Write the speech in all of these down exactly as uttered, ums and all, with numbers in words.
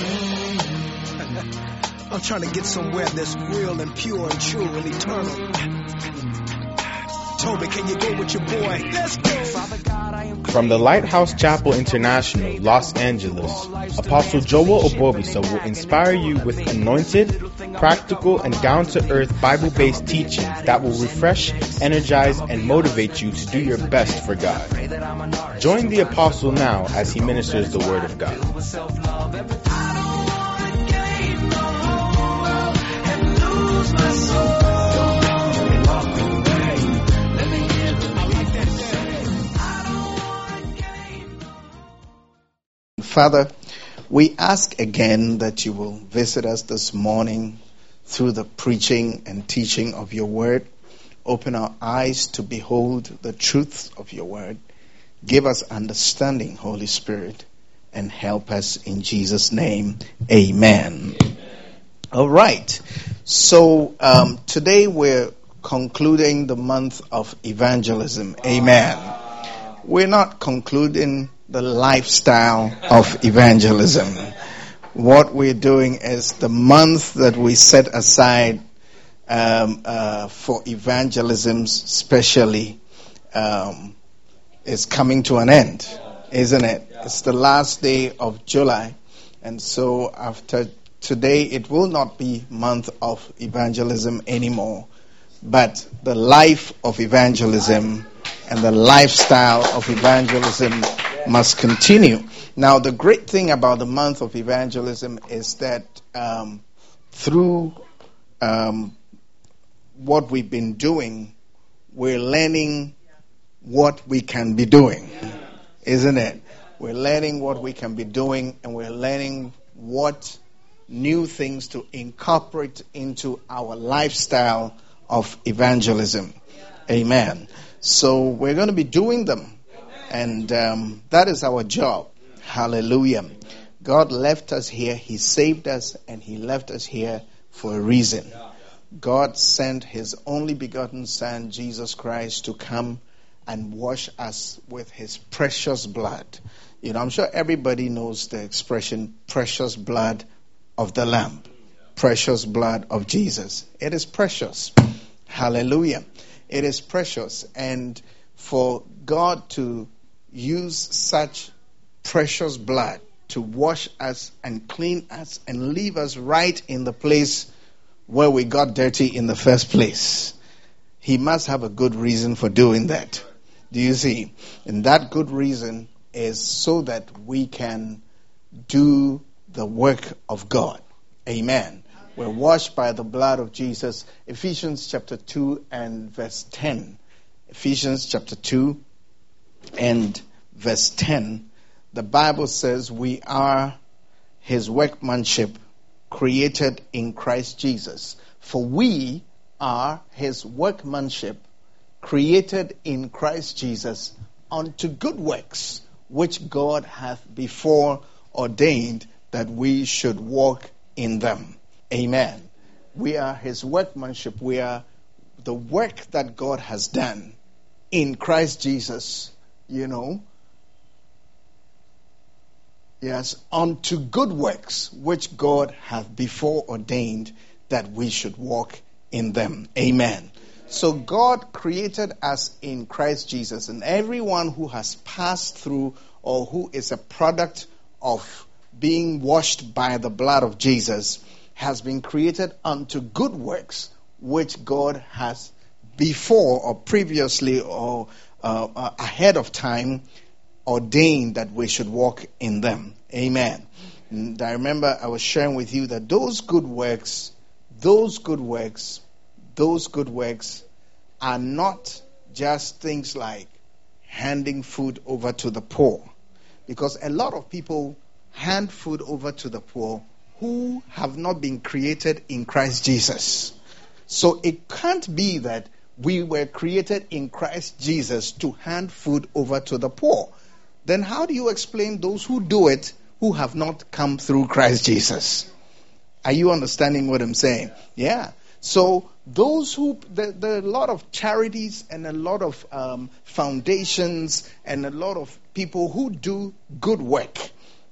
I'm trying to get somewhere that's real and pure and true and eternal. Toby, can you go with your boy? Let's go. From the Lighthouse Chapel International, Los Angeles, Apostle Joel Obobisa will inspire you with anointed, practical, and down-to-earth Bible-based teachings that will refresh, energize, and motivate you to do your best for God. Join the Apostle now as he ministers the Word of God. Father, we ask again that you will visit us this morning through the preaching and teaching of your word. Open our eyes to behold the truth of your word. Give us understanding, Holy Spirit, and help us in Jesus' name. Amen. Amen. All right. So um, today we're concluding the month of evangelism. Amen. We're not concluding the lifestyle of evangelism. What we're doing is the month that we set aside um, uh, for evangelism specially um, is coming to an end, isn't it? It's the last day of July, and so after today it will not be month of evangelism anymore, but the life of evangelism and the lifestyle of evangelism must continue. Now, the great thing about the month of evangelism is that um, through um, what we've been doing, we're learning what we can be doing, isn't it? We're learning what we can be doing, and we're learning what new things to incorporate into our lifestyle of evangelism. Amen. So we're going to be doing them. And um, that is our job. Hallelujah. God left us here. He saved us, and he left us here for a reason. God sent his only begotten Son, Jesus Christ, to come and wash us with his precious blood. You know, I'm sure everybody knows the expression, precious blood of the Lamb. Precious blood of Jesus. It is precious. Hallelujah. It is precious. And for God to use such precious blood to wash us and clean us and leave us right in the place where we got dirty in the first place, he must have a good reason for doing that. Do you see? And that good reason is so that we can do the work of God. Amen. We're washed by the blood of Jesus. Ephesians chapter two and verse ten. Ephesians chapter two and verse ten, the Bible says we are his workmanship created in Christ Jesus. For we are his workmanship created in Christ Jesus unto good works, which God hath before ordained that we should walk in them. Amen. We are his workmanship. We are the work that God has done in Christ Jesus, you know. Yes, unto good works, which God hath before ordained that we should walk in them. Amen. So God created us in Christ Jesus, and everyone who has passed through or who is a product of being washed by the blood of Jesus has been created unto good works, which God has before or previously or uh, uh, ahead of time ordained that we should walk in them. Amen. And I remember I was sharing with you that those good works, those good works, those good works are not just things like handing food over to the poor. Because a lot of people hand food over to the poor who have not been created in Christ Jesus. So it can't be that we were created in Christ Jesus to hand food over to the poor. Then how do you explain those who do it who have not come through Christ Jesus? Are you understanding what I'm saying? Yeah. So those who, there, there are a lot of charities and a lot of um, foundations and a lot of people who do good work.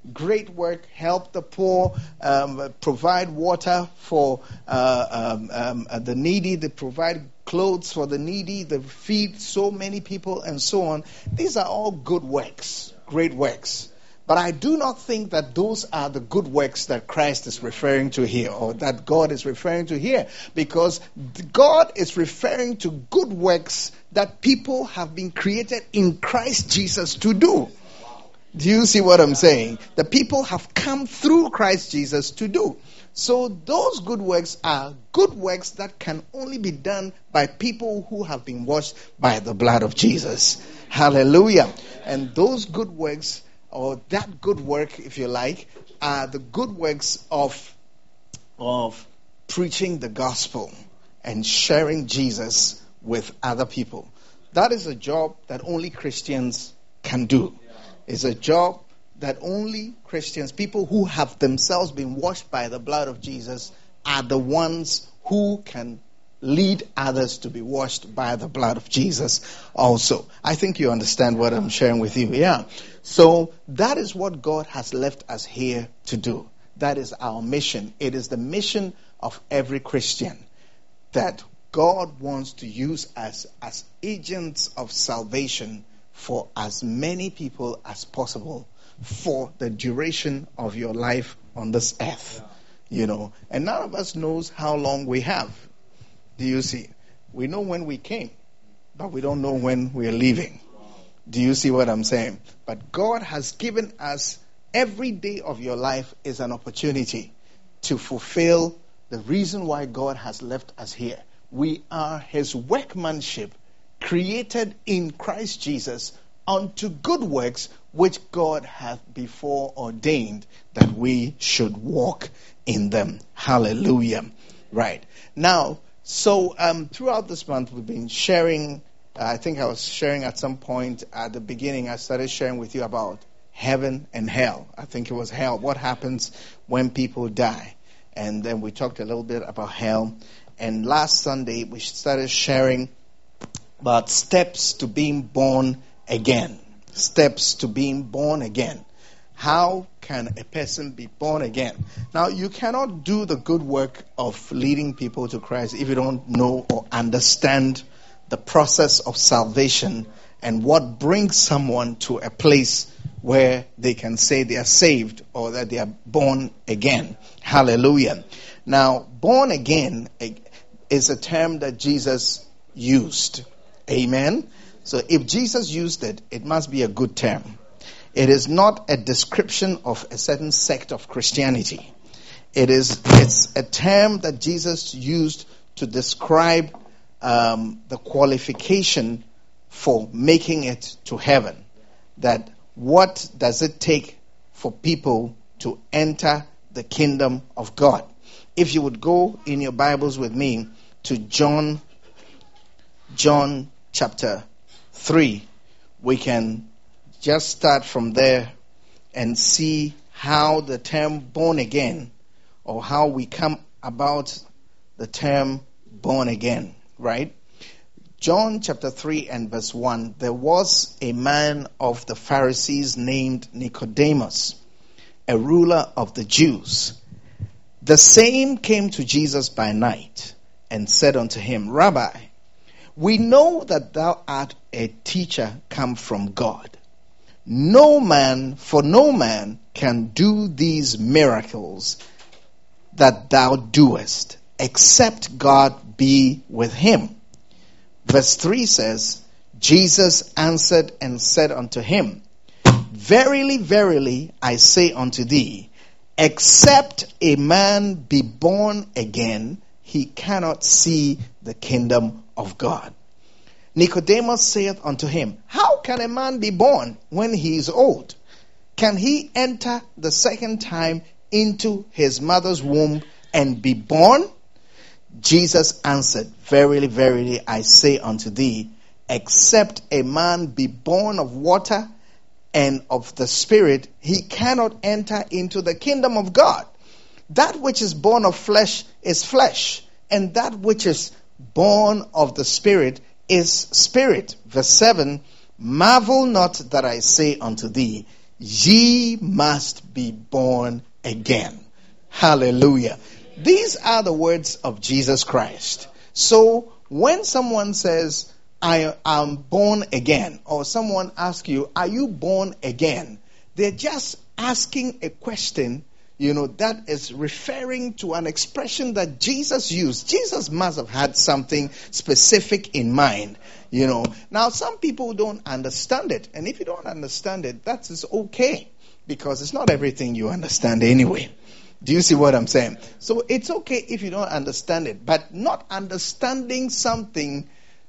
great work, help the poor, um, provide water for uh, um, um, uh, the needy, they provide clothes for the needy, they feed so many people and so on. These are all good works, great works. But I do not think that those are the good works that Christ is referring to here, or that God is referring to here, because God is referring to good works that people have been created in Christ Jesus to do. Do you see what I'm saying? The people have come through Christ Jesus to do. So those good works are good works that can only be done by people who have been washed by the blood of Jesus. Hallelujah. And those good works, or that good work, if you like, are the good works of, of preaching the gospel and sharing Jesus with other people. That is a job that only Christians can do. It's a job that only Christians, people who have themselves been washed by the blood of Jesus, are the ones who can lead others to be washed by the blood of Jesus also. I think you understand what I'm sharing with you. Yeah. So that is what God has left us here to do. That is our mission. It is the mission of every Christian that God wants to use us as agents of salvation for as many people as possible for the duration of your life on this earth. You know, and none of us knows how long we have. Do you see? We know when we came, but we don't know when we are leaving. Do you see what I'm saying? But God has given us, every day of your life is an opportunity to fulfill the reason why God has left us here. We are His workmanship, created in Christ Jesus unto good works, which God hath before ordained that we should walk in them. Hallelujah. Right. Now, so um, throughout this month, we've been sharing, uh, I think I was sharing at some point at the beginning, I started sharing with you about heaven and hell. I think it was hell. What happens when people die? And then we talked a little bit about hell. And last Sunday, we started sharing about steps to being born again. Steps to being born again. How can a person be born again? Now, you cannot do the good work of leading people to Christ if you don't know or understand the process of salvation and what brings someone to a place where they can say they are saved or that they are born again. Hallelujah. Now, born again is a term that Jesus used. Amen. So if Jesus used it, it must be a good term. It is not a description of a certain sect of Christianity. It is it's a term that Jesus used to describe um, the qualification for making it to heaven. That what does it take for people to enter the kingdom of God? If you would go in your Bibles with me to John, John chapter three, we can just start from there and see how the term born again, or how we come about the term born again, right? John chapter three and verse one, there was a man of the Pharisees named Nicodemus, a ruler of the Jews. The same came to Jesus by night and said unto him, Rabbi, we know that thou art a teacher come from God. No man, for no man can do these miracles that thou doest, except God be with him. Verse three says, Jesus answered and said unto him, Verily, verily, I say unto thee, except a man be born again, he cannot see the kingdom of God. Nicodemus saith unto him, How can a man be born when he is old? Can he enter the second time into his mother's womb and be born? Jesus answered, Verily, verily, I say unto thee, except a man be born of water and of the Spirit, he cannot enter into the kingdom of God. That which is born of flesh is flesh, and that which is born of the Spirit is spirit. Verse seven, Marvel not that I say unto thee, ye must be born again. Hallelujah. These are the words of Jesus Christ. So when someone says, I am born again, or someone asks you, are you born again? They're just asking a question, you know, that is referring to an expression that Jesus used. Jesus must have had something specific in mind, you know. Now, some people don't understand it. And if you don't understand it, that is okay. Because it's not everything you understand anyway. Do you see what I'm saying? So it's okay if you don't understand it. But not understanding something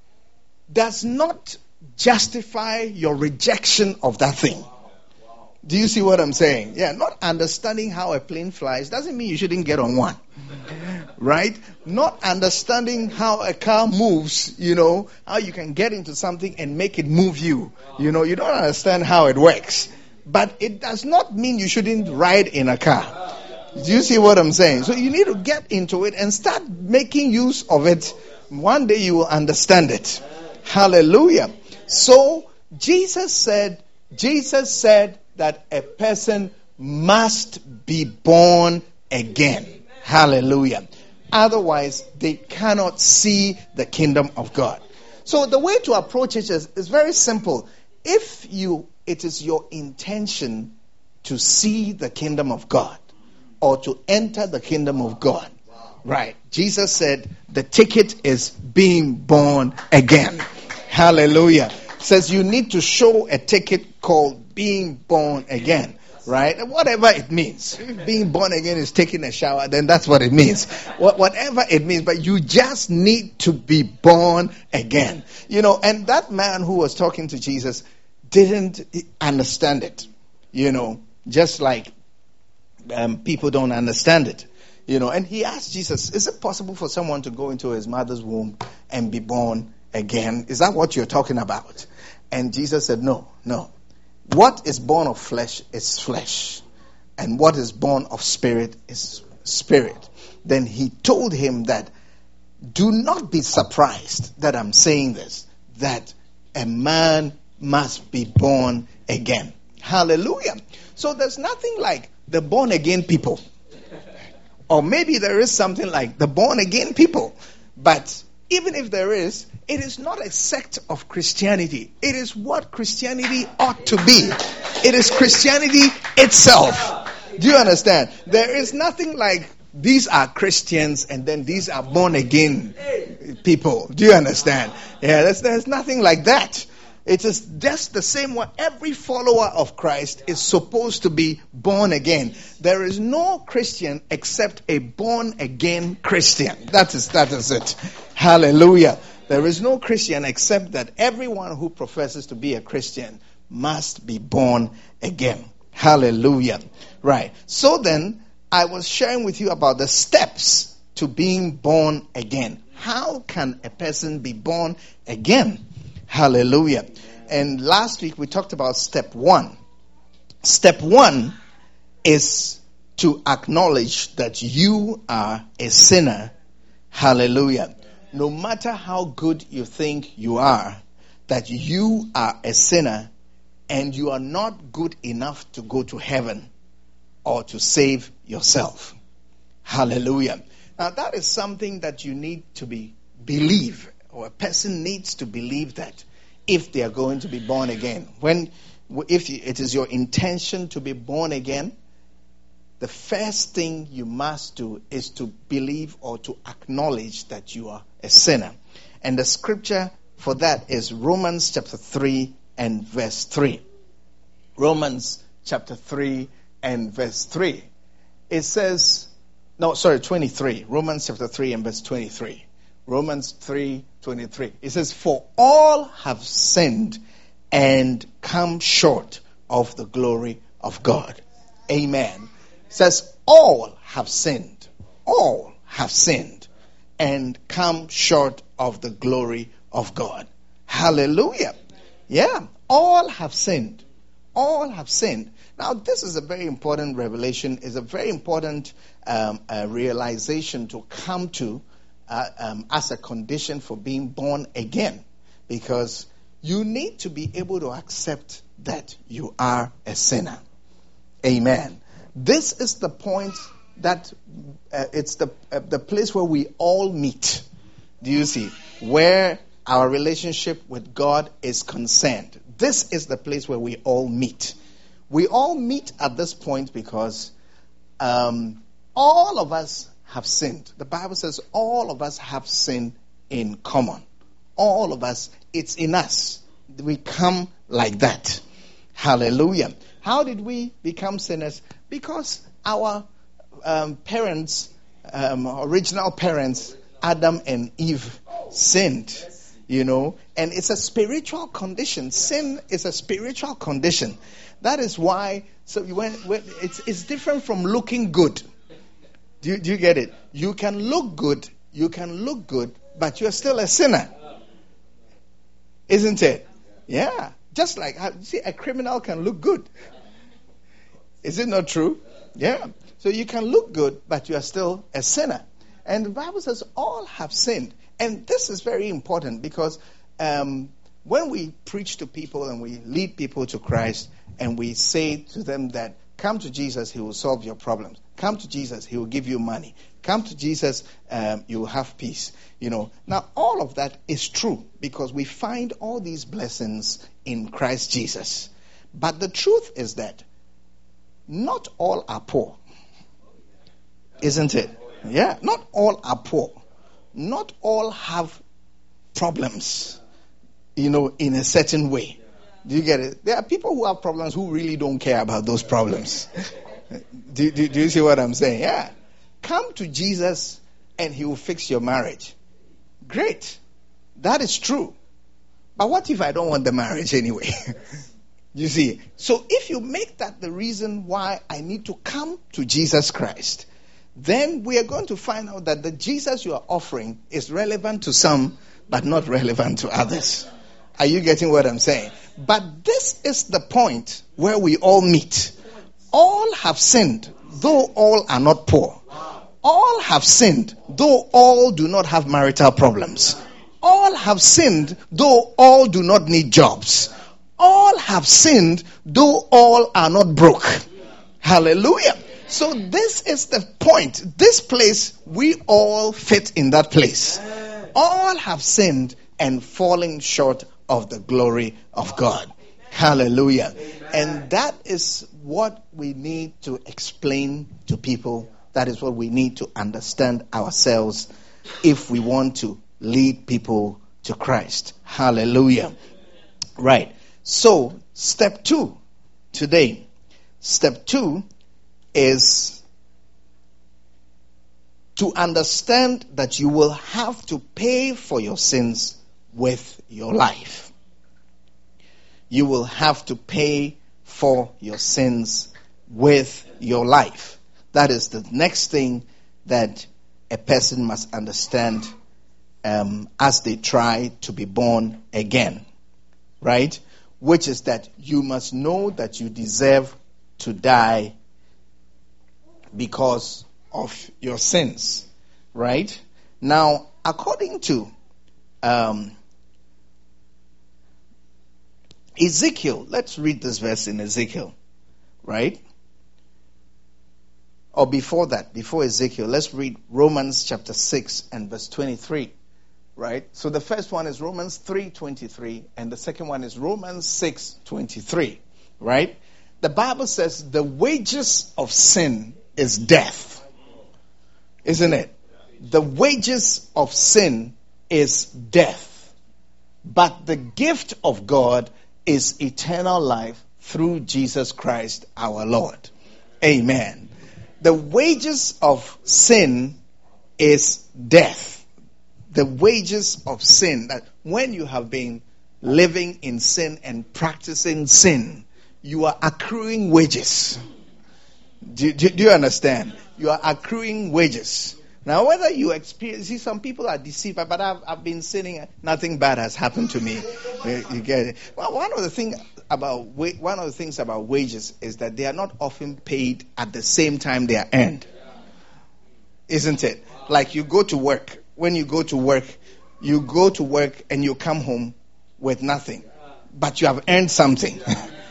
does not justify your rejection of that thing. Do you see what I'm saying? Yeah, not understanding how a plane flies doesn't mean you shouldn't get on one. Right? Not understanding how a car moves, you know, how you can get into something and make it move you. You know, you don't understand how it works. But it does not mean you shouldn't ride in a car. Do you see what I'm saying? So you need to get into it and start making use of it. One day you will understand it. Hallelujah. So Jesus said, Jesus said that a person must be born again. Hallelujah. Otherwise, they cannot see the kingdom of God. So the way to approach it is, is very simple. If you, it is your intention to see the kingdom of God or to enter the kingdom of God, right? Jesus said the ticket is being born again. Hallelujah. Says you need to show a ticket called being born again, right? Whatever it means. If being born again is taking a shower, then that's what it means. Whatever it means, but you just need to be born again. You know, and that man who was talking to Jesus didn't understand it. You know, just like um, people don't understand it. You know, and he asked Jesus, is it possible for someone to go into his mother's womb and be born again? Is that what you're talking about? And Jesus said, no, no. What is born of flesh is flesh. And what is born of spirit is spirit. Then he told him that, do not be surprised that I'm saying this, that a man must be born again. Hallelujah. So there's nothing like the born again people. Or maybe there is something like the born again people. But even if there is, it is not a sect of Christianity. It is what Christianity ought to be. It is Christianity itself. Do you understand? There is nothing like these are Christians and then these are born again people. Do you understand? Yeah, there's, there's nothing like that. It is just the same way. Every follower of Christ is supposed to be born again. There is no Christian except a born again Christian. That is, that is it. Hallelujah. There is no Christian except that everyone who professes to be a Christian must be born again. Hallelujah. Right. So then, I was sharing with you about the steps to being born again. How can a person be born again? Hallelujah. And last week we talked about step one. Step one is to acknowledge that you are a sinner. Hallelujah. No matter how good you think you are, that you are a sinner and you are not good enough to go to heaven or to save yourself. Hallelujah. Now that is something that you need to be believe. Or a person needs to believe that if they are going to be born again. When, if it is your intention to be born again, the first thing you must do is to believe or to acknowledge that you are a sinner. And the scripture for that is Romans chapter three and verse three. Romans chapter three and verse three. It says, no, sorry, twenty-three. Romans chapter three and verse twenty-three. Romans three twenty-three. It says, for all have sinned and come short of the glory of God. Amen. It says, all have sinned. All have sinned and come short of the glory of God. Hallelujah. Yeah. All have sinned. All have sinned. Now, this is a very important revelation. It's a very important um, uh, realization to come to Uh, um, as a condition for being born again, because you need to be able to accept that you are a sinner. Amen. This is the point that uh, it's the uh, the place where we all meet. Do you see? Where our relationship with God is concerned. This is the place where we all meet. We all meet at this point because um, all of us have sinned. The Bible says all of us have sinned in common. All of us, it's in us. We come like that. Hallelujah. How did we become sinners? Because our um, parents, um, original parents, Adam and Eve, sinned. You know, and it's a spiritual condition. Sin is a spiritual condition. That is why, so when, when it's it's different from looking good. Do you, do you get it? You can look good, you can look good, but you're still a sinner. Isn't it? Yeah. Just like, see, a criminal can look good. Is it not true? Yeah. So you can look good, but you are still a sinner. And the Bible says all have sinned. And this is very important because um, when we preach to people and we lead people to Christ and we say to them that come to Jesus, he will solve your problems. Come to Jesus, he will give you money. Come to Jesus, um, you will have peace. You know, now all of that is true because we find all these blessings in Christ Jesus. But the truth is that not all are poor. Isn't it? Yeah, not all are poor. Not all have problems, you know, in a certain way. Do you get it? There are people who have problems who really don't care about those problems. do, do, do you see what I'm saying? Yeah. Come to Jesus and he will fix your marriage. Great. That is true. But what if I don't want the marriage anyway? You see? So if you make that the reason why I need to come to Jesus Christ, then we are going to find out that the Jesus you are offering is relevant to some, but not relevant to others. Are you getting what I'm saying? But this is the point where we all meet. All have sinned, though all are not poor. All have sinned, though all do not have marital problems. All have sinned, though all do not need jobs. All have sinned, though all are not broke. Hallelujah. So this is the point. This place, we all fit in that place. All have sinned and fallen short of the glory of God. Hallelujah. And that is what we need to explain to people. That is what we need to understand ourselves if we want to lead people to Christ. Hallelujah. Right. So, step two today. Step two is to understand that you will have to pay for your sins with your life. You will have to pay for your sins with your life. That is the next thing that a person must understand um, as they try to be born again. Right? Which is that you must know that you deserve to die because of your sins, right? Now, according to um, Ezekiel, let's read this verse in Ezekiel, right? Or before that, before Ezekiel, let's read Romans chapter six and verse twenty-three, right? So the first one is Romans three twenty-three, and the second one is Romans six twenty-three, right? The Bible says the wages of sin is death. Isn't it? The wages of sin is death. But the gift of God is eternal life through Jesus Christ our Lord. Amen. The wages of sin is death. The wages of sin, that when you have been living in sin and practicing sin, you are accruing wages. Do, do, do you understand? You are accruing wages. Now, whether you experience, see, some people are deceived, but I've, I've been sinning, nothing bad has happened to me. You, you get it? Well, one of the things about one of the things about wages is that they are not often paid at the same time they are earned, isn't it? Like you go to work. When you go to work, you go to work and you come home with nothing, but you have earned something.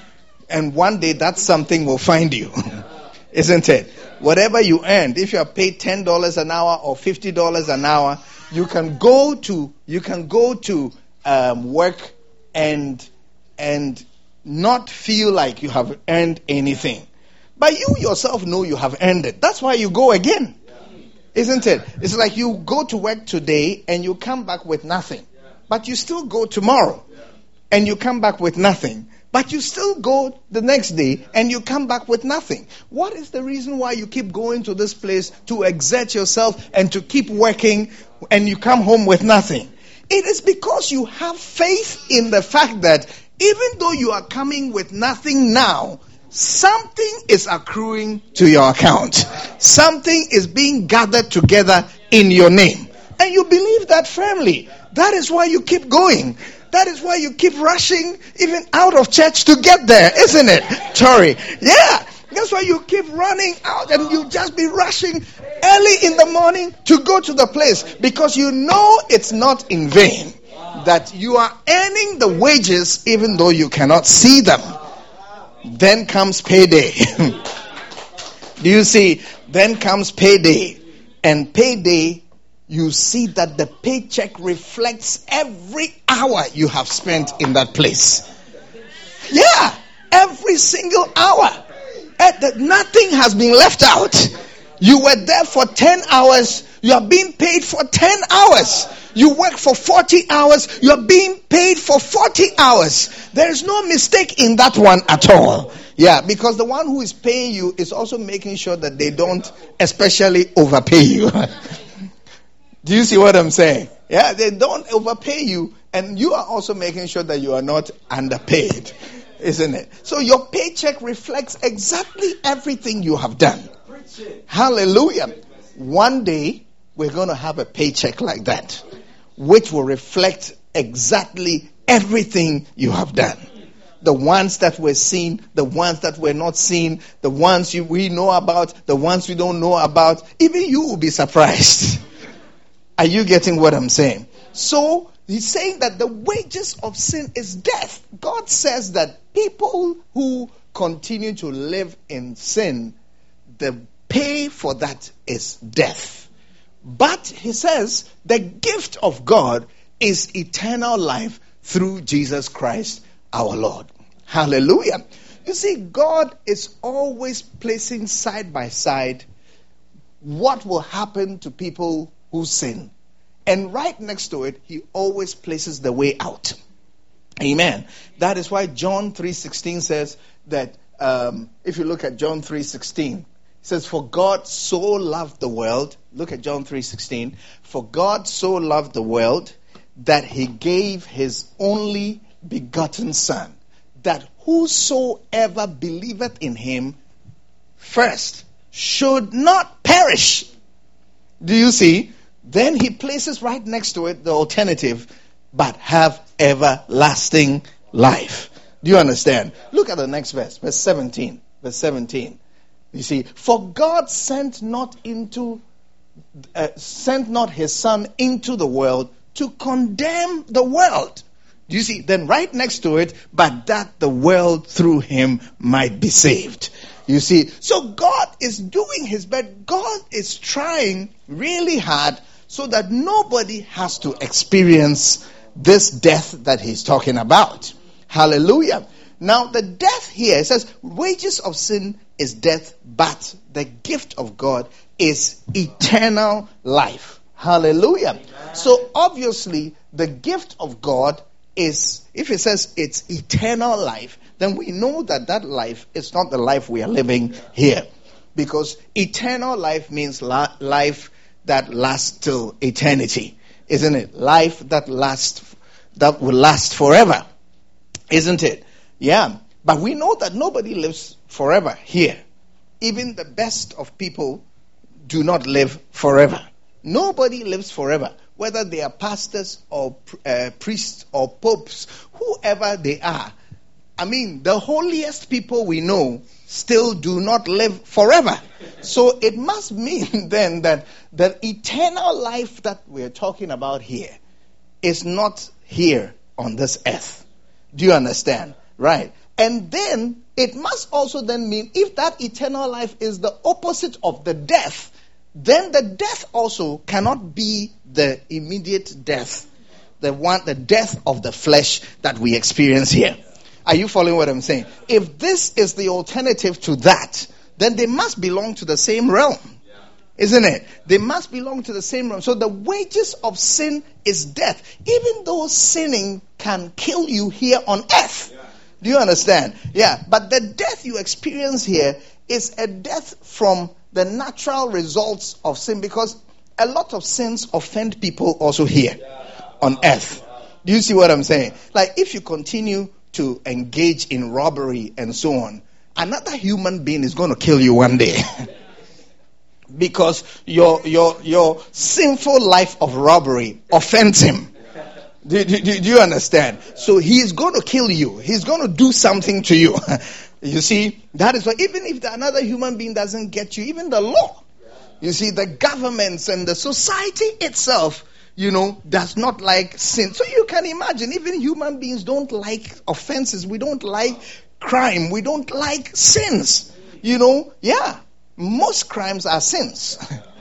And one day that something will find you. Isn't it? Whatever you earned, if you are paid ten dollars an hour or fifty dollars an hour, you can go to you can go to um, work and and not feel like you have earned anything. But you yourself know you have earned it. That's why you go again. Isn't it? It's like you go to work today and you come back with nothing. But you still go tomorrow and you come back with nothing. But you still go the next day and you come back with nothing. What is the reason why you keep going to this place to exert yourself and to keep working and you come home with nothing? It is because you have faith in the fact that even though you are coming with nothing now, something is accruing to your account. Something is being gathered together in your name. And you believe that firmly. That is why you keep going. That is why you keep rushing even out of church to get there, isn't it, Tori? Yeah. That's why you keep running out and you just be rushing early in the morning to go to the place. Because you know it's not in vain. That you are earning the wages even though you cannot see them. Then comes payday. Do you see? Then comes payday. And payday, you see that the paycheck reflects every hour you have spent in that place. Yeah, every single hour. That nothing has been left out. You were there for ten hours. You are being paid for ten hours. You work for forty hours. You are being paid for forty hours. There is no mistake in that one at all. Yeah, because the one who is paying you is also making sure that they don't especially overpay you. Do you see what I'm saying? Yeah, they don't overpay you, and you are also making sure that you are not underpaid, isn't it? So your paycheck reflects exactly everything you have done. Hallelujah. One day, we're going to have a paycheck like that, which will reflect exactly everything you have done. The ones that were seen, the ones that were not seen, the ones you, we know about, the ones we don't know about. Even you will be surprised. Are you getting what I'm saying? So, he's saying that the wages of sin is death. God says that people who continue to live in sin, the pay for that is death. But, he says, the gift of God is eternal life through Jesus Christ our Lord. Hallelujah. You see, God is always placing side by side what will happen to people who sin. And right next to it, he always places the way out. Amen. That is why John three sixteen says that, um, if you look at John three sixteen, it says, for God so loved the world. Look at John three sixteen. For God so loved the world that he gave his only begotten Son, that whosoever believeth in him first should not perish. Do you see? Then he places right next to it the alternative, but have everlasting life. Do you understand? Look at the next verse, verse seventeen. Verse seventeen. You see, for God sent not into uh, sent not his Son into the world to condemn the world. Do you see? Then right next to it, but that the world through him might be saved. You see, so God is doing his best. God is trying really hard so that nobody has to experience this death that he's talking about. Hallelujah. Now the death here, it says, wages of sin is death, but the gift of God is eternal life. Hallelujah. Amen. So obviously the gift of God is, if it says it's eternal life, then we know that that life is not the life we are living here. Because eternal life means la- life that lasts till eternity. Isn't it? Life that lasts, that will last forever. Isn't it? Yeah. But we know that nobody lives forever here. Even the best of people do not live forever. Nobody lives forever. Whether they are pastors or uh, priests or popes, whoever they are. I mean, the holiest people we know still do not live forever. So it must mean then that the eternal life that we're talking about here is not here on this earth. Do you understand? Right. And then it must also then mean if that eternal life is the opposite of the death, then the death also cannot be the immediate death, the one, the death of the flesh that we experience here. Are you following what I'm saying? If this is the alternative to that, then they must belong to the same realm. Isn't it? They must belong to the same realm. So the wages of sin is death. Even though sinning can kill you here on earth. Do you understand? Yeah. But the death you experience here is a death from the natural results of sin, because a lot of sins offend people also here on earth. Do you see what I'm saying? Like if you continue to engage in robbery and so on, another human being is going to kill you one day. Because your your your sinful life of robbery offends him. Do, do, do you understand? So he's going to kill you. He's going to do something to you. You see, that is why even if the, another human being doesn't get you, even the law, you see, the governments and the society itself, you know, does not like sin. So you can imagine, even human beings don't like offenses. We don't like crime. We don't like sins. You know, yeah. Most crimes are sins.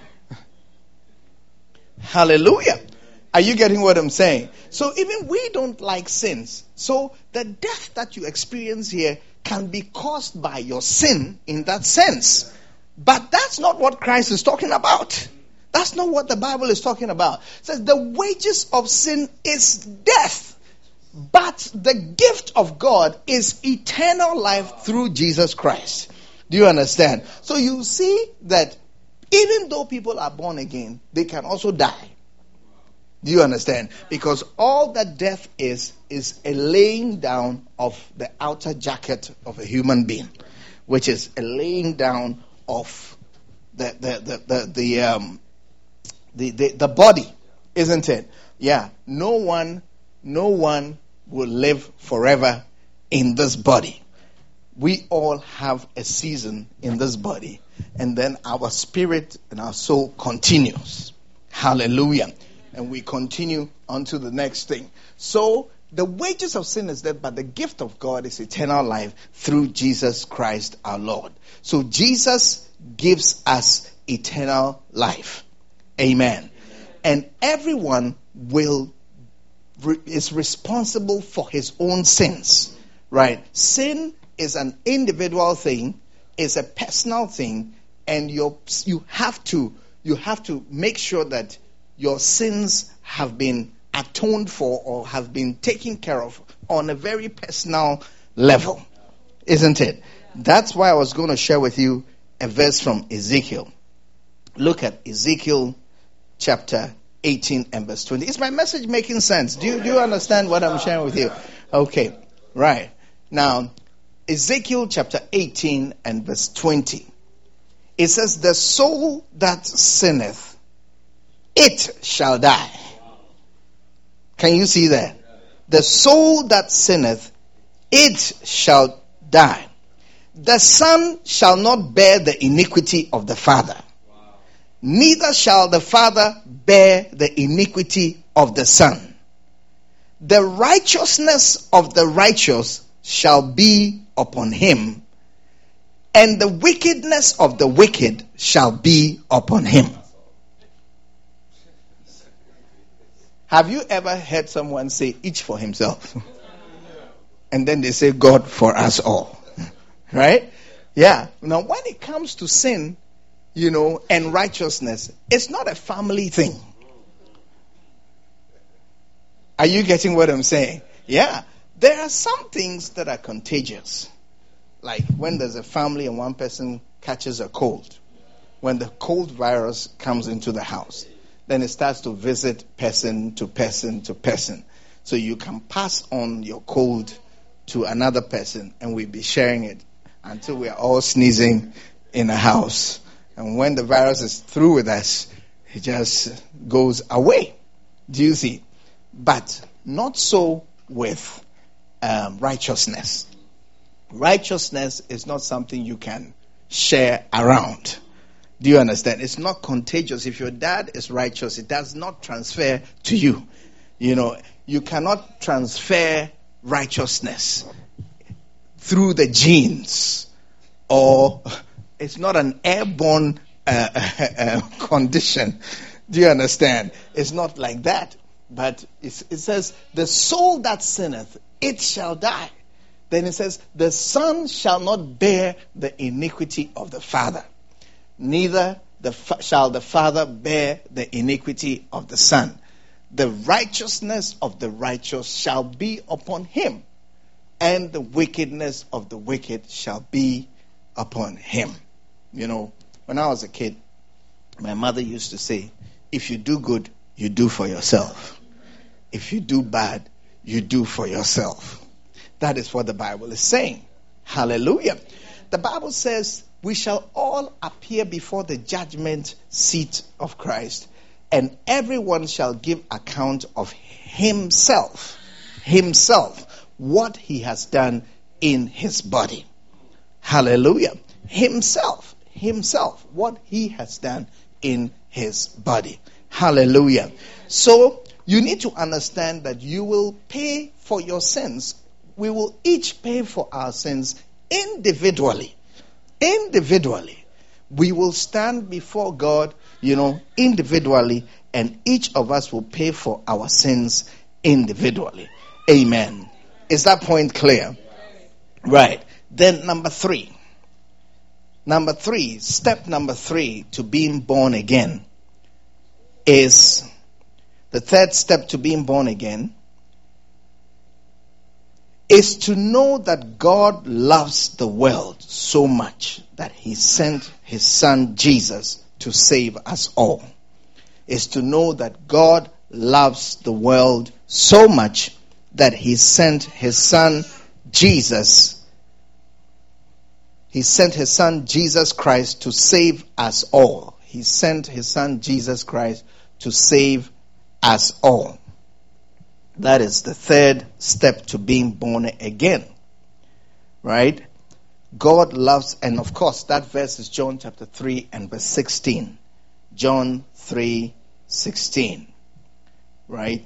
Hallelujah. Are you getting what I'm saying? So even we don't like sins. So the death that you experience here can be caused by your sin in that sense. But that's not what Christ is talking about. That's not what the Bible is talking about. It says the wages of sin is death. But the gift of God is eternal life through Jesus Christ. Do you understand? So you see that even though people are born again, they can also die. Do you understand? Because all that death is, is a laying down of the outer jacket of a human being, which is a laying down of the the the the, the um the, the the body, isn't it? Yeah. No one, no one will live forever in this body. We all have a season in this body, and then our spirit and our soul continues. Hallelujah. And we continue on to the next thing. So the wages of sin is death, but the gift of God is eternal life through Jesus Christ our Lord. So Jesus gives us eternal life. Amen. And everyone will is responsible for his own sins. Right? Sin is an individual thing, is a personal thing, and you you have to you have to make sure that your sins have been atoned for or have been taken care of on a very personal level, isn't it? That's why I was going to share with you a verse from Ezekiel. Look at Ezekiel chapter eighteen and verse twenty. Is my message making sense? Do you do you understand what I'm sharing with you? Okay, right now. Ezekiel chapter eighteen and verse twenty. It says, the soul that sinneth, it shall die. Can you see that? The soul that sinneth, it shall die. The son shall not bear the iniquity of the father. Neither shall the father bear the iniquity of the son. The righteousness of the righteous shall be upon him, and the wickedness of the wicked shall be upon him. Have you ever heard someone say each for himself? And then they say God for us all. Right? Yeah. Now when it comes to sin, you know, and righteousness, it's not a family thing. Are you getting what I'm saying? Yeah. There are some things that are contagious. Like when there's a family and one person catches a cold. When the cold virus comes into the house, then it starts to visit person to person to person. So you can pass on your cold to another person and we'll be sharing it until we are all sneezing in a house. And when the virus is through with us, it just goes away. Do you see? But not so with um, righteousness. Righteousness is not something you can share around. Do you understand? It's not contagious. If your dad is righteous, it does not transfer to you. You know, you cannot transfer righteousness through the genes, or it's not an airborne uh, uh, condition. Do you understand? It's not like that. But it, it says, the soul that sinneth, it shall die. Then it says, the son shall not bear the iniquity of the father, neither the fa- shall the father bear the iniquity of the son. The righteousness of the righteous shall be upon him, and the wickedness of the wicked shall be upon him. You know, when I was a kid, my mother used to say, if you do good, you do for yourself. If you do bad, you do for yourself. That is what the Bible is saying. Hallelujah. The Bible says we shall all appear before the judgment seat of Christ, and everyone shall give account of himself, himself, what he has done in his body. Hallelujah. Himself, himself, what he has done in his body. Hallelujah. So, you need to understand that you will pay for your sins. We will each pay for our sins individually. Individually. We will stand before God, you know, individually, and each of us will pay for our sins individually. Amen. Is that point clear? Right. Then number three. Number three, step number three to being born again is, the third step to being born again is to know that God loves the world so much that he sent his son Jesus to save us all. Is to know that God loves the world so much that he sent his son Jesus. He sent his son Jesus Christ to save us all. He sent his son Jesus Christ to save us all. That is the third step to being born again. Right? God loves, and of course that verse is John chapter three and verse sixteen. John three sixteen. Right?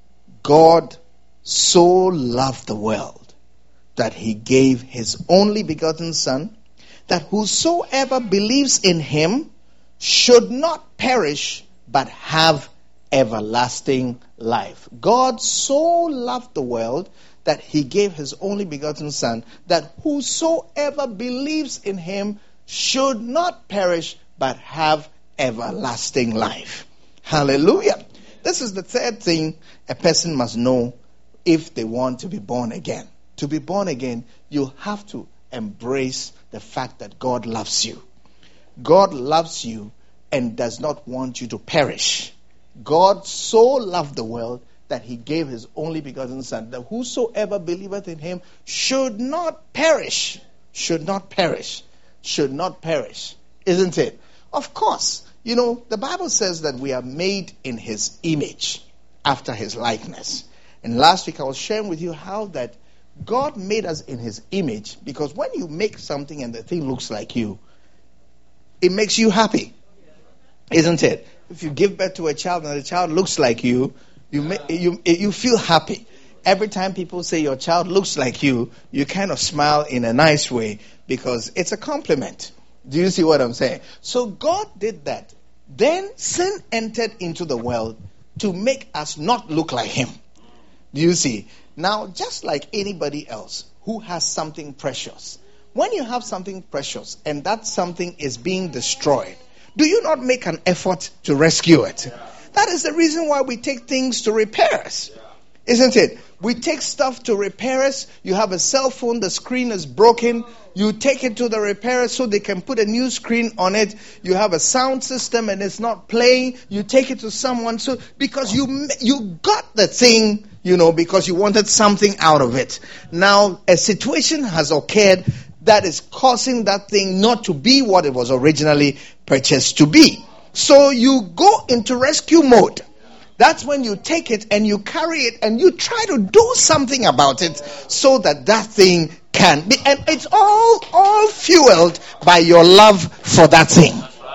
God so loved the world that he gave his only begotten son, that whosoever believes in him should not perish but have everlasting life. God so loved the world that he gave his only begotten son, that whosoever believes in him should not perish but have everlasting life. Hallelujah. This is the third thing a person must know if they want to be born again. To be born again, you have to embrace the fact that God loves you. God loves you and does not want you to perish. God so loved the world that he gave his only begotten son, that whosoever believeth in him should not perish. Should not perish. Should not perish. Isn't it? Of course. You know, the Bible says that we are made in his image, after his likeness. And last week I was sharing with you how that God made us in his image, because when you make something and the thing looks like you, it makes you happy. Isn't it? If you give birth to a child and the child looks like you, you make, you you feel happy. Every time people say your child looks like you, you kind of smile in a nice way because it's a compliment. Do you see what I'm saying? So God did that. Then sin entered into the world to make us not look like him. Do you see? Now, just like anybody else who has something precious, when you have something precious and that something is being destroyed, do you not make an effort to rescue it? That is the reason why we take things to repairers. Isn't it? We take stuff to repairers. You have a cell phone, the screen is broken. You take it to the repairer so they can put a new screen on it. You have a sound system and it's not playing. You take it to someone so because you you got the thing, you know, because you wanted something out of it. Now a situation has occurred that is causing that thing not to be what it was originally purchased to be. So you go into rescue mode. That's when you take it and you carry it and you try to do something about it so that that thing can be. And it's all, all fueled by your love for that thing.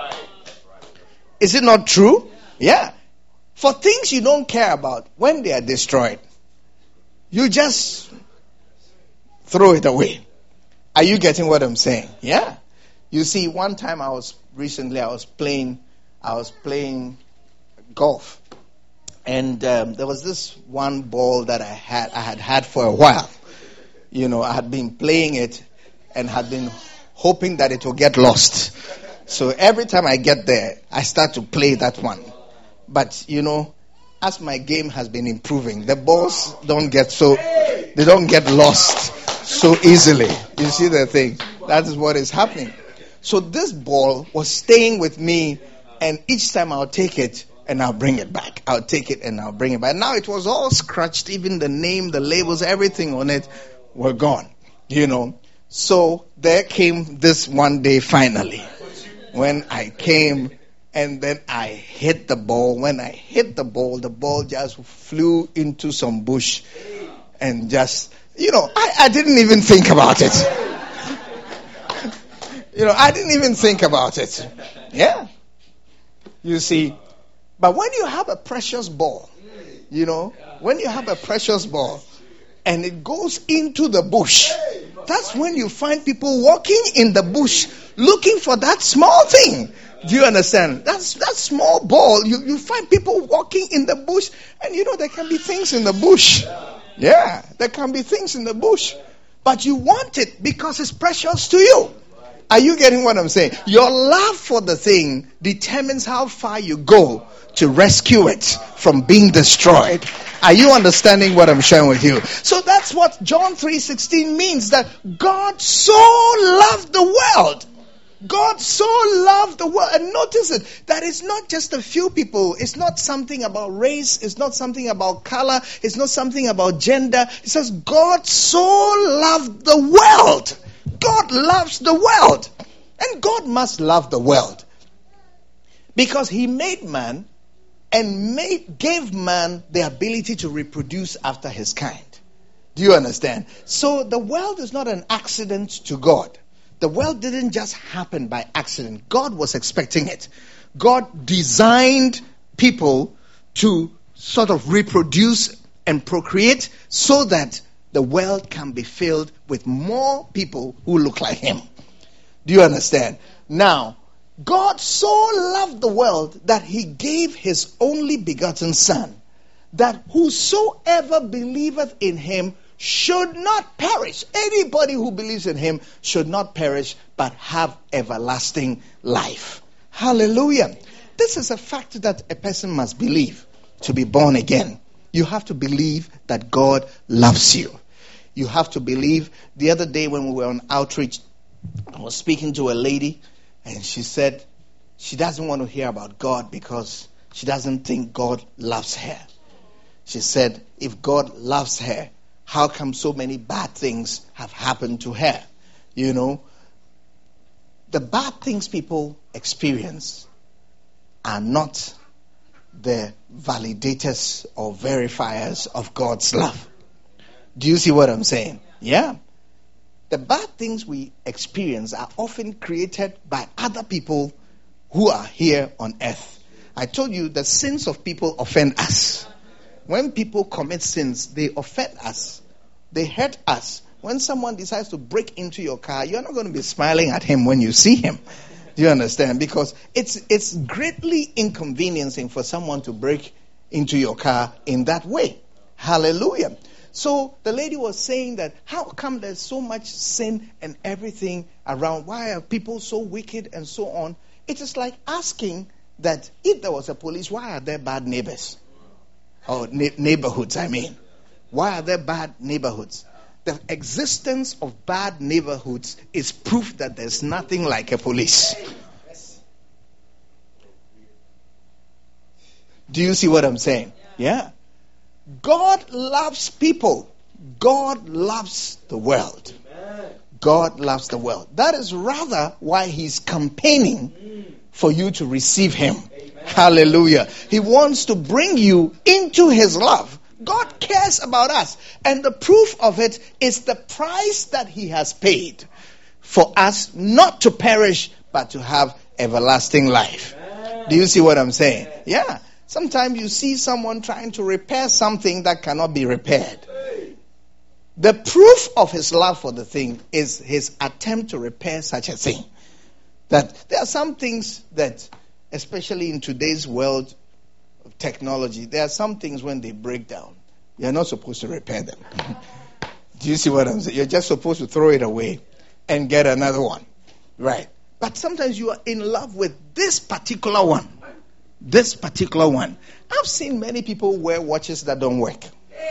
Is it not true? Yeah. For things you don't care about, when they are destroyed, you just throw it away. Are you getting what I'm saying? Yeah. You see, one time I was, recently I was playing, I was playing golf. And um, there was this one ball that I had, I had had for a while. You know, I had been playing it and had been hoping that it will get lost. So every time I get there, I start to play that one. But, you know, as my game has been improving, the balls don't get so, they don't get lost so easily. You see the thing? That is what is happening. So this ball was staying with me, and each time I'll take it and I'll bring it back. I'll take it and I'll bring it back. Now it was all scratched, even the name, the labels, everything on it were gone. You know. So there came this one day finally, when I came and then I hit the ball. When I hit the ball, the ball just flew into some bush and just, you know, I, I didn't even think about it. You know, I didn't even think about it. Yeah. You see, but when you have a precious ball, you know, when you have a precious ball and it goes into the bush, that's when you find people walking in the bush looking for that small thing. Do you understand? That's that small ball. You, you find people walking in the bush, and you know there can be things in the bush. Yeah, there can be things in the bush. But you want it because it's precious to you. Are you getting what I'm saying? Your love for the thing determines how far you go to rescue it from being destroyed. Are you understanding what I'm sharing with you? So that's what John three sixteen means, that God so loved the world. God so loved the world. And notice it, that it's not just a few people. It's not something about race. It's not something about color. It's not something about gender. It says God so loved the world. God loves the world. And God must love the world. Because he made man and made, gave man the ability to reproduce after his kind. Do you understand? So the world is not an accident to God. The world didn't just happen by accident. God was expecting it. God designed people to sort of reproduce and procreate so that the world can be filled with more people who look like him. Do you understand? Now, God so loved the world that he gave his only begotten Son, that whosoever believeth in him should not perish. Anybody who believes in him should not perish, but have everlasting life. Hallelujah. This is a fact that a person must believe to be born again. You have to believe that God loves you. You have to believe. The other day when we were on outreach, I was speaking to a lady, and she said she doesn't want to hear about God because she doesn't think God loves her. She said, if God loves her, how come so many bad things have happened to her? You know, the bad things people experience are not the validators or verifiers of God's love. Do you see what I'm saying? Yeah. The bad things we experience are often created by other people who are here on earth. I told you the sins of people offend us. When people commit sins, they offend us. They hurt us. When someone decides to break into your car, you're not going to be smiling at him when you see him. Do you understand? Because it's it's greatly inconveniencing for someone to break into your car in that way. Hallelujah. So the lady was saying that how come there's so much sin and everything around? Why are people so wicked and so on? It is like asking that if there was a police, why are there bad neighbors? Or na- neighborhoods, I mean. Why are there bad neighborhoods? The existence of bad neighborhoods is proof that there's nothing like a police. Do you see what I'm saying? Yeah. God loves people. God loves the world. God loves the world. That is rather why he's campaigning for you to receive him. Hallelujah. He wants to bring you into his love. God cares about us. And the proof of it is the price that he has paid for us not to perish, but to have everlasting life. Do you see what I'm saying? Yeah. Sometimes you see someone trying to repair something that cannot be repaired. The proof of his love for the thing is his attempt to repair such a thing. That there are some things that, especially in today's world of technology, there are some things when they break down, you're not supposed to repair them. Do you see what I'm saying? You're just supposed to throw it away and get another one. Right. But sometimes you are in love with this particular one. This particular one. I've seen many people wear watches that don't work.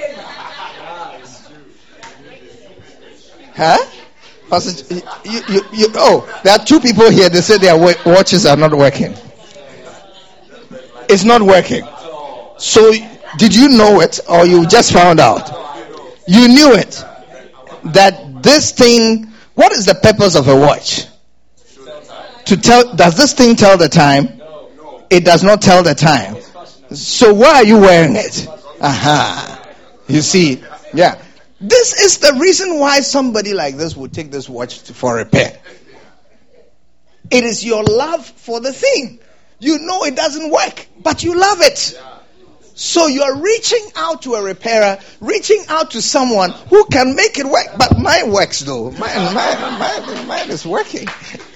Huh? Pastor, you, you, you, oh, there are two people here. They say their watches are not working. It's not working. So, did you know it or you just found out? You knew it. That this thing, what is the purpose of a watch? To tell, does this thing tell the time? It does not tell the time. So why are you wearing it? Aha. You see, yeah. This is the reason why somebody like this would take this watch to, for repair. It is your love for the thing. You know it doesn't work, but you love it. So you are reaching out to a repairer, reaching out to someone who can make it work. But mine works though. Mine, mine, mine, mine is working.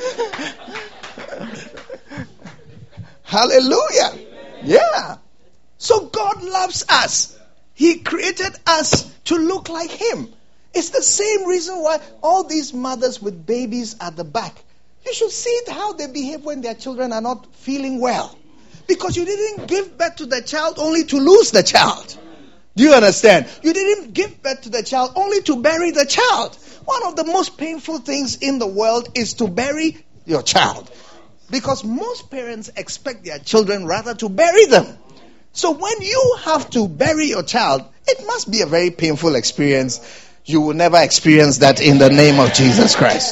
Hallelujah. Yeah. So God loves us. He created us to look like him. It's the same reason why all these mothers with babies at the back, you should see how they behave when their children are not feeling well. Because you didn't give birth to the child only to lose the child. Do you understand? You didn't give birth to the child only to bury the child. One of the most painful things in the world is to bury your child. Because most parents expect their children rather to bury them. So when you have to bury your child, it must be a very painful experience. You will never experience that in the name of Jesus Christ.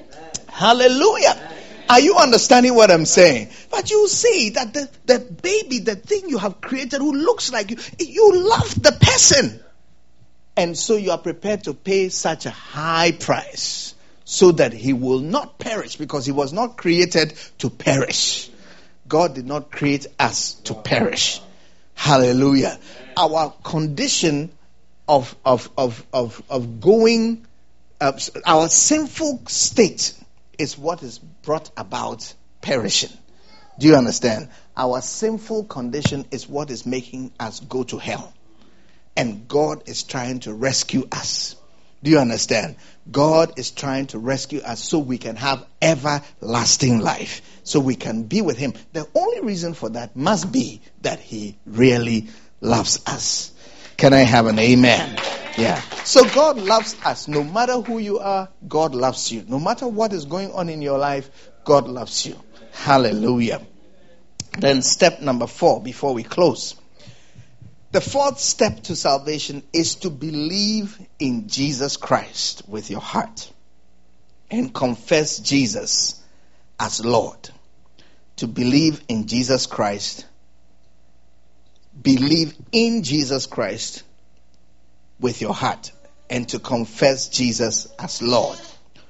Hallelujah. Are you understanding what I'm saying? But you see that the, the baby, the thing you have created who looks like you, you love the person. And so you are prepared to pay such a high price so that he will not perish, because he was not created to perish. God did not create us to perish. Hallelujah. Our condition of of of of, of going, uh, our sinful state is what is brought about perishing. Do you understand? Our sinful condition is what is making us go to hell. And God is trying to rescue us. Do you understand? God is trying to rescue us so we can have everlasting life. So we can be with him. The only reason for that must be that he really loves us. Can I have an amen? Yeah. So God loves us. No matter who you are, God loves you. No matter what is going on in your life, God loves you. Hallelujah. Then step number four before we close. The fourth step to salvation is to believe in Jesus Christ with your heart and confess Jesus as Lord. To believe in Jesus Christ, believe in Jesus Christ with your heart and to confess Jesus as Lord.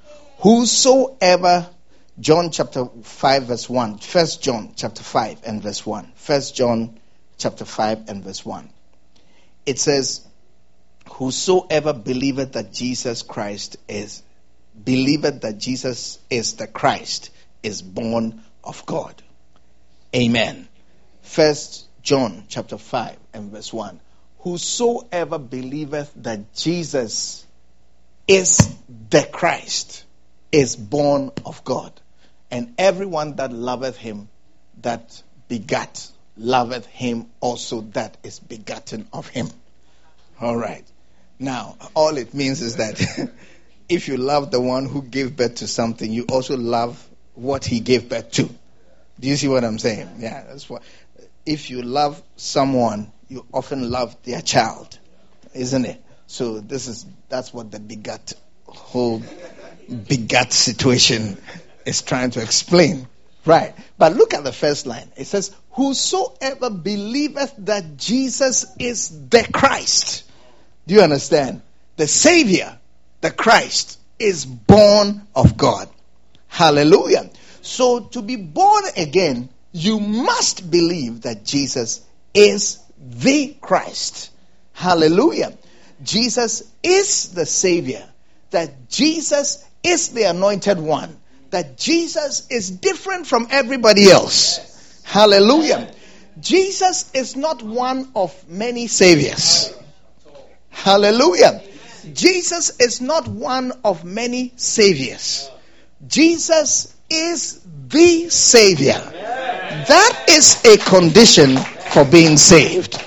Whosoever, John chapter five verse one, First John chapter five and verse one, First John chapter five and verse one. It says, whosoever believeth that Jesus Christ is, believeth that Jesus is the Christ, is born of God. Amen. First John chapter five and verse one. Whosoever believeth that Jesus is the Christ is born of God. And everyone that loveth him that begat loveth him also that is begotten of him. All right. Now, all it means is that if you love the one who gave birth to something, you also love what he gave birth to. Do you see what I'm saying? Yeah, that's what. If you love someone, you often love their child, isn't it? So this is that's what the begat whole begat situation is trying to explain. Right. But look at the first line. It says, whosoever believeth that Jesus is the Christ. Do you understand? The Savior, the Christ, is born of God. Hallelujah. So to be born again, you must believe that Jesus is the Christ. Hallelujah. Jesus is the Savior, that Jesus is the Anointed One, that Jesus is different from everybody else. Hallelujah. Jesus is not one of many saviors. Hallelujah. Jesus is not one of many saviors. Jesus is the Savior. That is a condition for being saved.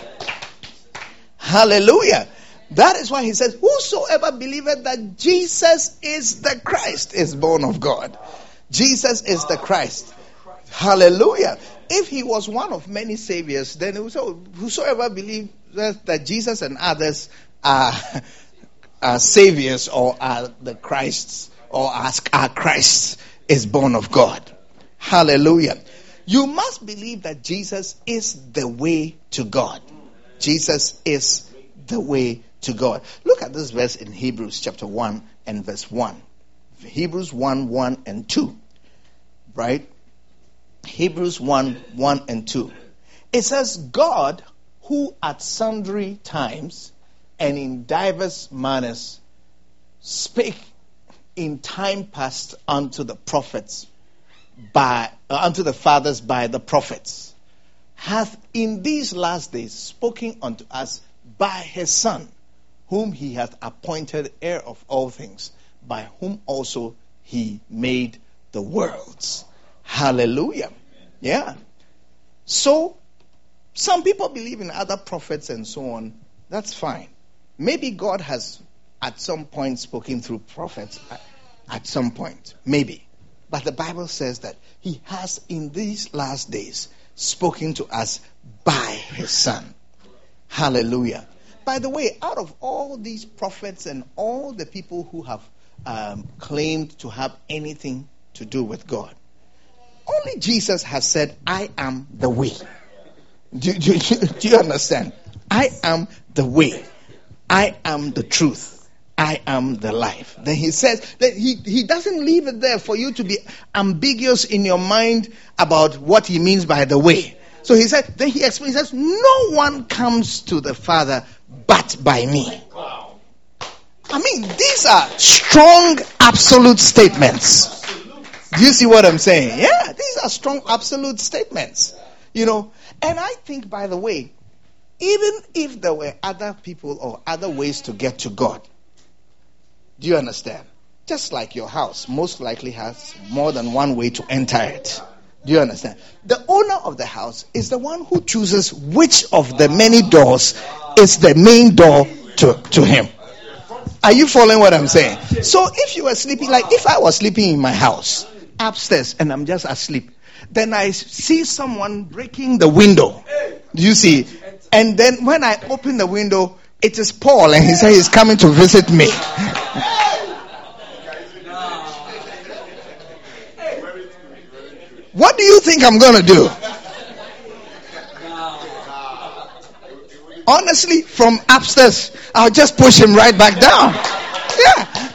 Hallelujah. That is why he says, whosoever believeth that Jesus is the Christ is born of God. Jesus is the Christ. Hallelujah. If he was one of many saviors, then whosoever believes that Jesus and others are, are saviors or are the Christs or are Christs is born of God. Hallelujah. You must believe that Jesus is the way to God. Jesus is the way to God. Look at this verse in Hebrews chapter one and verse one. Hebrews one, one and two. Right? Hebrews one, one and two. It says, God, who at sundry times and in diverse manners spake in time past unto the prophets by uh, unto the fathers by the prophets, hath in these last days spoken unto us by his Son, whom he hath appointed heir of all things, by whom also he made the worlds. Hallelujah. Yeah. So, some people believe in other prophets and so on. That's fine. Maybe God has at some point spoken through prophets at, at some point. Maybe. But the Bible says that he has in these last days spoken to us by his Son. Hallelujah. By the way, out of all these prophets and all the people who have um, claimed to have anything to do with God, only Jesus has said, I am the way. Do, do, do you understand? I am the way. I am the truth. I am the life. Then he says that he, he doesn't leave it there for you to be ambiguous in your mind about what he means by the way. So he said, then he explains, he says, no one comes to the Father but by me. I mean, these are strong absolute statements. Do you see what I'm saying? Yeah, these are strong absolute statements. You know, and I think, by the way, even if there were other people or other ways to get to God, do you understand? Just like your house most likely has more than one way to enter it. Do you understand? The owner of the house is the one who chooses which of the many doors is the main door to, to him. Are you following what I'm saying? So if you were sleeping, like if I was sleeping in my house upstairs and I'm just asleep, then I see someone breaking the window. Do you see? And then when I open the window, it is Paul and he says he's coming to visit me. What do you think I'm going to do? Honestly, from upstairs, I'll just push him right back down. Yeah.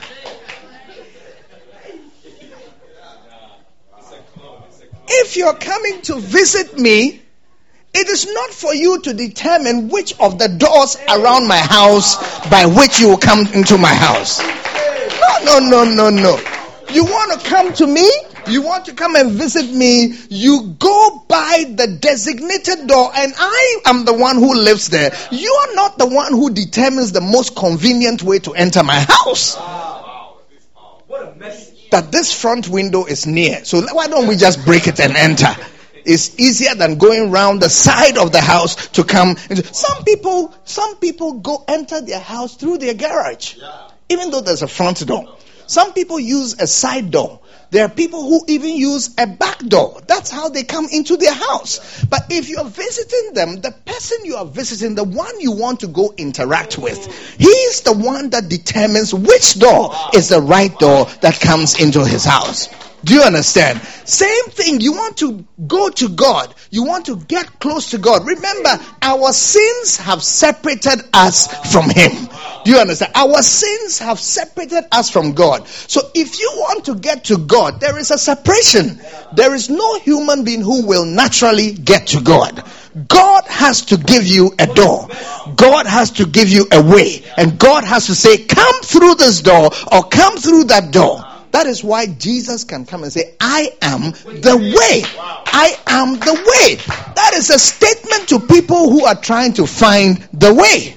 If you're coming to visit me, it is not for you to determine which of the doors around my house by which you will come into my house. No, no, no, no, no. You want to come to me? You want to come and visit me? You go by the designated door, and I am the one who lives there. You are not the one who determines the most convenient way to enter my house. What a mess. That this front window is near. So why don't we just break it and enter? It's easier than going round the side of the house to come. Some people, some people go enter their house through their garage, even though there's a front door. Some people use a side door. There are people who even use a back door. That's how they come into their house. But if you are visiting them, the person you are visiting, the one you want to go interact with, he's the one that determines which door is the right door that comes into his house. Do you understand? Same thing. You want to go to God. You want to get close to God. Remember, our sins have separated us from Him. Do you understand? Our sins have separated us from God. So if you want to get to God, there is a separation. There is no human being who will naturally get to God. God has to give you a door. God has to give you a way. And God has to say, come through this door or come through that door. That is why Jesus can come and say, I am the way. I am the way. That is a statement to people who are trying to find the way.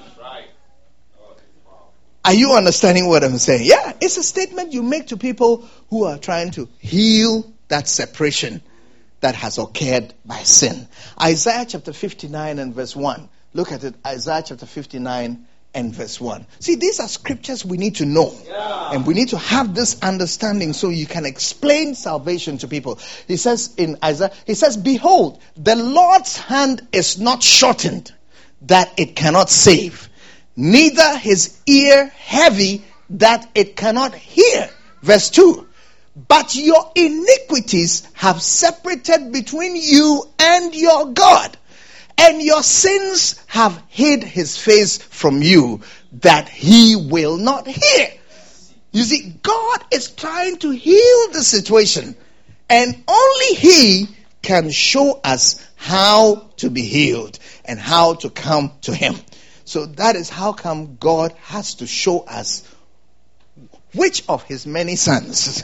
Are you understanding what I'm saying? Yeah, it's a statement you make to people who are trying to heal that separation that has occurred by sin. Isaiah chapter fifty-nine and verse one. Look at it. Isaiah chapter fifty-nine and verse one. See, these are scriptures we need to know. Yeah. And we need to have this understanding so you can explain salvation to people. He says in Isaiah, he says, behold, the Lord's hand is not shortened that it cannot save, neither his ear heavy that it cannot hear. Verse two. But your iniquities have separated between you and your God, and your sins have hid his face from you, that he will not hear. You see, God is trying to heal the situation, and only he can show us how to be healed and how to come to him. So that is how come God has to show us which of his many sons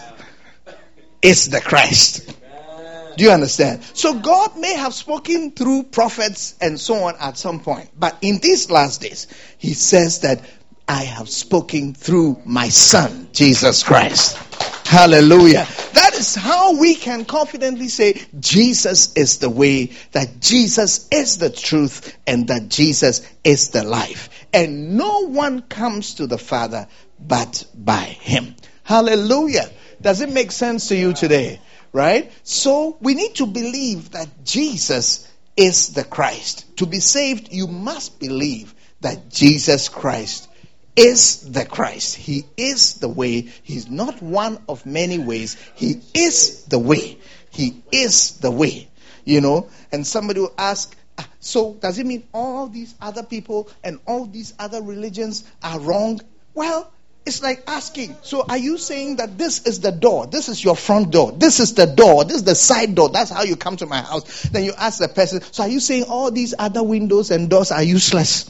is the Christ. Do you understand? So God may have spoken through prophets and so on at some point. But in these last days, he says that I have spoken through my son, Jesus Christ. Hallelujah. That is how we can confidently say Jesus is the way, that Jesus is the truth, and that Jesus is the life. And no one comes to the Father but by him. Hallelujah. Does it make sense to you today? Right? So we need to believe that Jesus is the Christ. To be saved, you must believe that Jesus Christ is the Christ. He is the way. He's not one of many ways. He is the way. He is the way. You know, and somebody will ask, so does it mean all these other people and all these other religions are wrong? Well, it's like asking, so are you saying that this is the door? This is your front door. This is the door. This is the side door. That's how you come to my house. Then you ask the person, so are you saying all these other windows and doors are useless?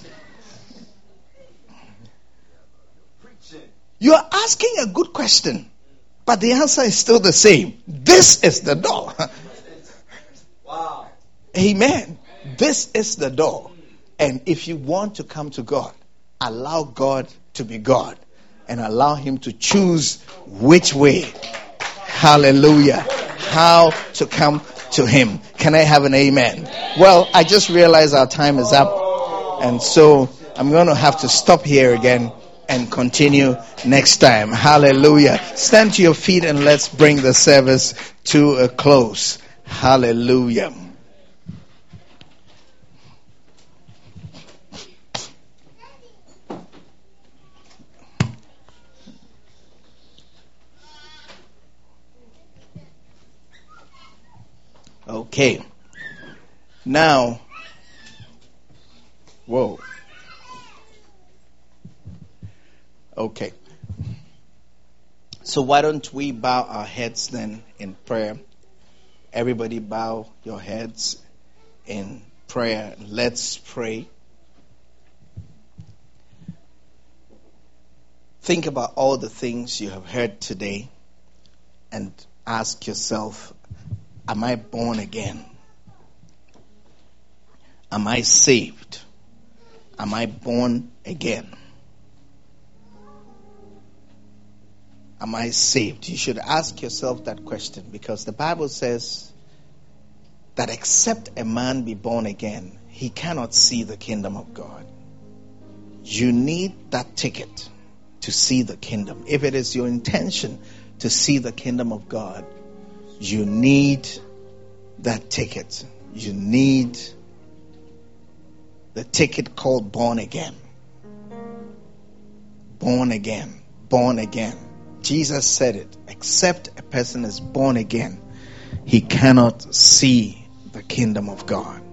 You are asking a good question, but the answer is still the same. This is the door. Wow. Amen. This is the door. And if you want to come to God, allow God to be God. And allow him to choose which way. Hallelujah. How to come to him. Can I have an amen? Well, I just realized our time is up. And so I'm going to have to stop here again and continue next time. Hallelujah. Stand to your feet and let's bring the service to a close. Hallelujah. Okay. Now, whoa. Okay. So why don't we bow our heads then in prayer? Everybody bow your heads in prayer. Let's pray. Think about all the things you have heard today and ask yourself, am I born again? Am I saved? Am I born again? Am I saved? You should ask yourself that question, because the Bible says that except a man be born again, he cannot see the kingdom of God. You need that ticket to see the kingdom. If it is your intention to see the kingdom of God, you need that ticket. You need the ticket called born again. Born again. Born again. Jesus said it. Except a person is born again, he cannot see the kingdom of God.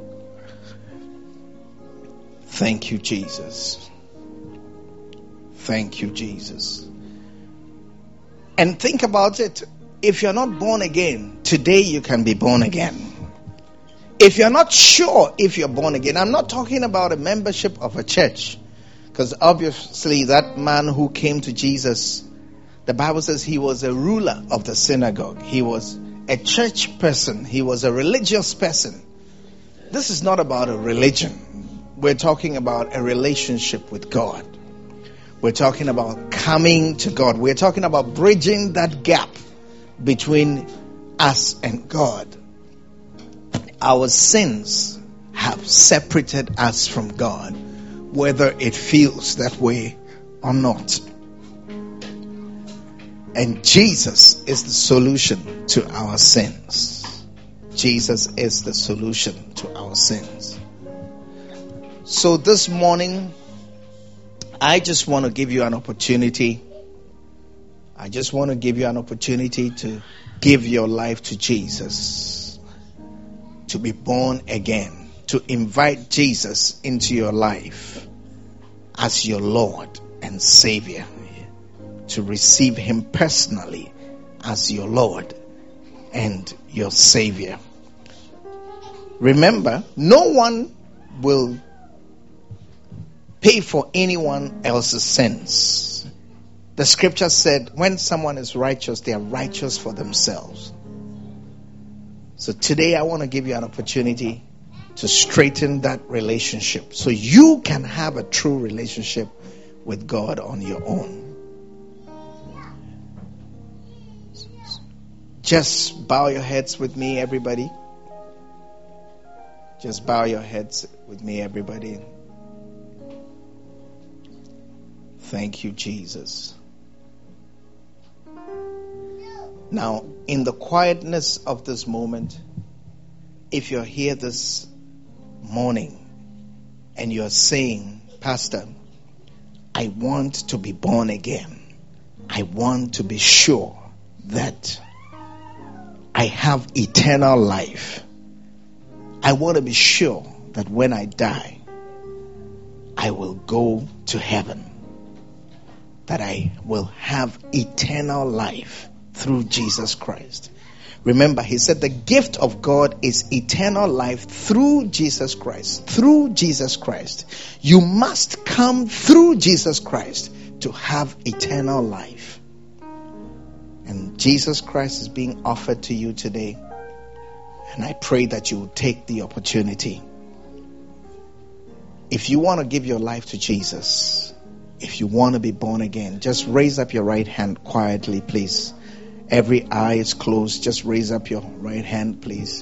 Thank you, Jesus. Thank you, Jesus. And think about it. If you're not born again, today you can be born again. If you're not sure if you're born again, I'm not talking about a membership of a church. Because obviously that man who came to Jesus, the Bible says he was a ruler of the synagogue. He was a church person. He was a religious person. This is not about a religion. We're talking about a relationship with God. We're talking about coming to God. We're talking about bridging that gap between us and God. Our sins have separated us from God, whether it feels that way or not. And Jesus is the solution to our sins. Jesus is the solution to our sins. So this morning, I just want to give you an opportunity. I just want to give you an opportunity to give your life to Jesus, to be born again, to invite Jesus into your life as your Lord and Savior, to receive Him personally as your Lord and your Savior. Remember, no one will pay for anyone else's sins. The scripture said, when someone is righteous, they are righteous for themselves. So today I want to give you an opportunity to straighten that relationship so you can have a true relationship with God on your own. Just bow your heads with me, everybody. Just bow your heads with me, everybody. Thank you, Jesus. Now, in the quietness of this moment, if you're here this morning and you're saying, Pastor, I want to be born again. I want to be sure that I have eternal life. I want to be sure that when I die, I will go to heaven. That I will have eternal life through Jesus Christ. Remember, He said the gift of God is eternal life through Jesus Christ. Through Jesus Christ. You must come through Jesus Christ to have eternal life. And Jesus Christ is being offered to you today. And I pray that you will take the opportunity. If you want to give your life to Jesus, if you want to be born again, just raise up your right hand quietly, please. Every eye is closed. Just raise up your right hand, please.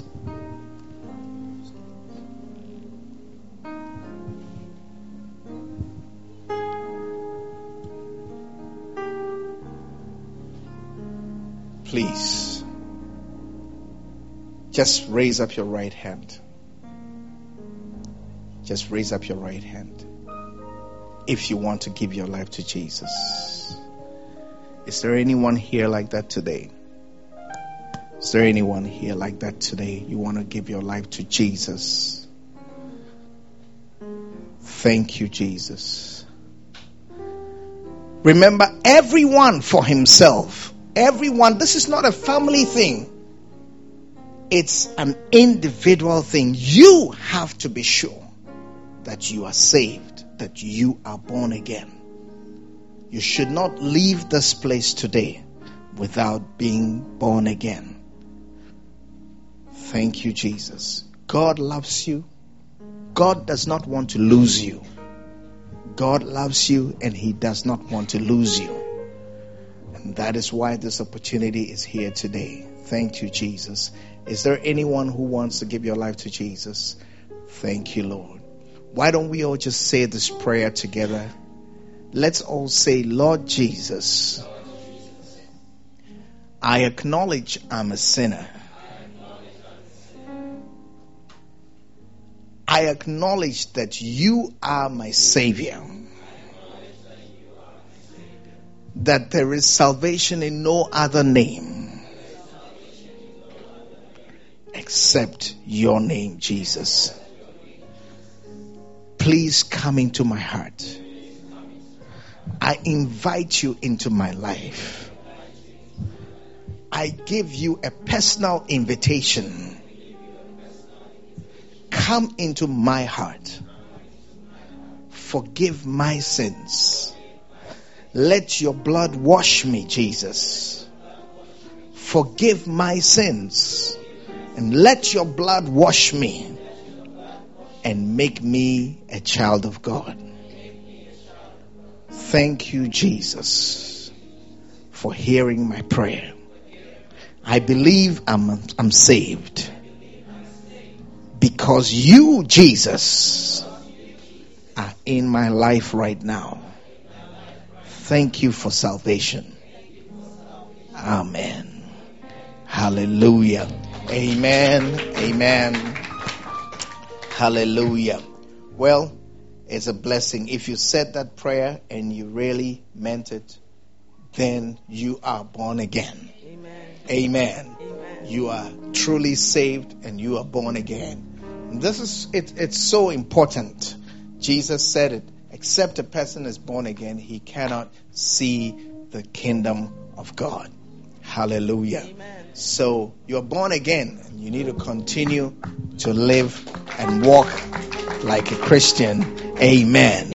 Please. Just raise up your right hand. Just raise up your right hand. If you want to give your life to Jesus. Is there anyone here like that today? Is there anyone here like that today? You want to give your life to Jesus? Thank you, Jesus. Remember, everyone for himself. Everyone. This is not a family thing. It's an individual thing. You have to be sure that you are saved, that you are born again. You should not leave this place today without being born again. Thank you, Jesus. God loves you. God does not want to lose you. God loves you and He does not want to lose you. And that is why this opportunity is here today. Thank you, Jesus. Is there anyone who wants to give your life to Jesus? Thank you, Lord. Why don't we all just say this prayer together? Let's all say, Lord Jesus, I acknowledge I'm a sinner. I acknowledge that you are my Savior. That there is salvation in no other name except your name, Jesus. Please come into my heart. I invite you into my life. I give you a personal invitation come into my heart. Forgive my sins. Let your blood wash me, Jesus. Forgive my sins. And let your blood wash me. And make me a child of God. Thank you, Jesus, for hearing my prayer. I believe I'm, I'm saved. Because you, Jesus, are in my life right now. Thank you for salvation. Amen. Hallelujah. Amen. Amen. Hallelujah. Well, it's a blessing. If you said that prayer and you really meant it, then you are born again. Amen. Amen. Amen. You are truly saved and you are born again. And this is it, it's so important. Jesus said it. Except a person is born again, he cannot see the kingdom of God. Hallelujah. Amen. So you're born again and you need to continue to live and walk like a Christian. Amen.